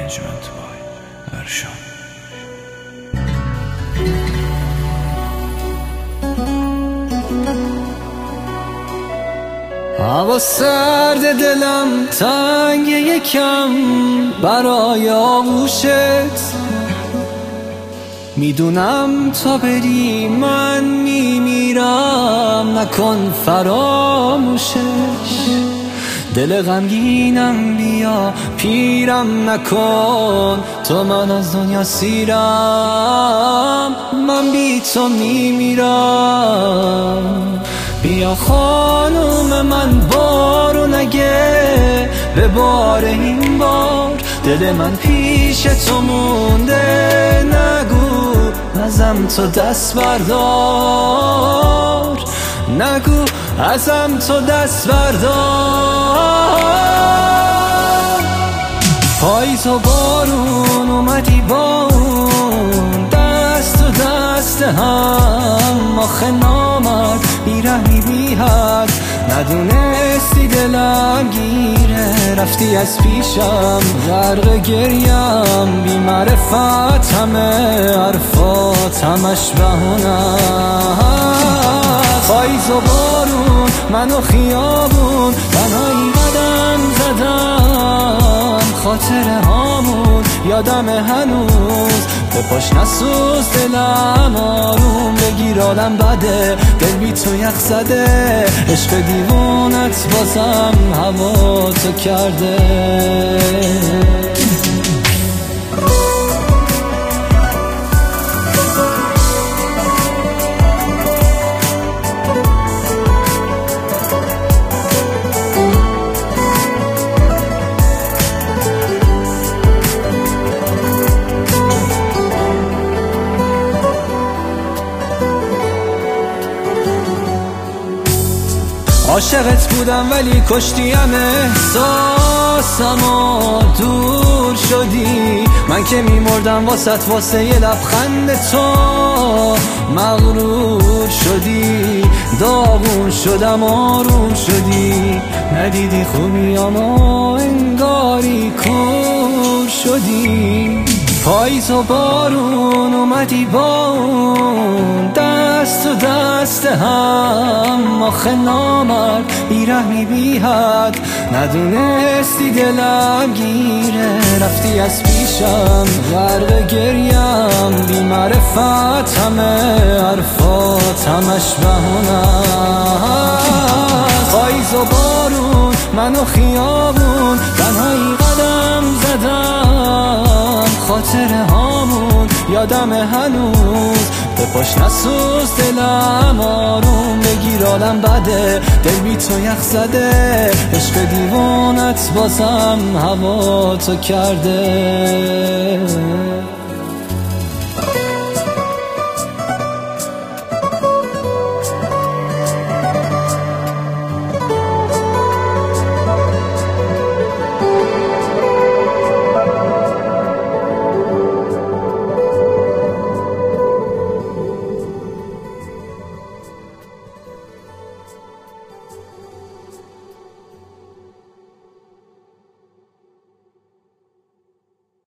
Management by Erşan. هوا سرد دلم تنگ یکم برای آغوشت، میدونم تا بری من میمیرم، نکن فراموشش. دل غمگینم بیا پیرم نکن، تو من از دنیا سیرم، من بی تو میمیرم. بیا خانوم من بارو نگه به بار این بار، دل من پیش تو مونده، نگو ازم تو دست بردار، نگو ازم تو دست بردار. پاییز و بارون اومدی با اون دست و دست هم، آخه نامرد بیرحمی بی حد، ندونستی دلم گیره، رفتی از پیشم غرق گریم، بی معرفت همه حرفات همش بهونه. پاییز و بارون منو خیابون تنهایی قدم زدم، خاطره هامون یادم هنوز، به پاش نسوز دلم آروم بگیر، آدم بده دل بی تو یخ زده، عشق دیوونت بازم هوا تو کرده. عاشقت بودم ولی کشتیم احساسمو، دور شدی من که میمردم واسط، واسه یه لبخند تو مغرور شدی، داغون شدم آروم شدی، ندیدی خوبیامو انگاری کور شدی. پاییز و بارون اومدی با اون دست و دست هم، آخه نامرد بیرحمی بی حد، ندونستی دلم گیره، رفتی از پیشم غرق گریم، بی معرفت همه حرفات همش بهونه. پاییز و بارون منو خیابون تنهایی قدم زدم، خاطره هامون یادم هنوز، به پاش نسوز دلم آروم بگیر، آدم بده دل بی تو یخ زده، عشق دیوونت بازم هوا تو کرده.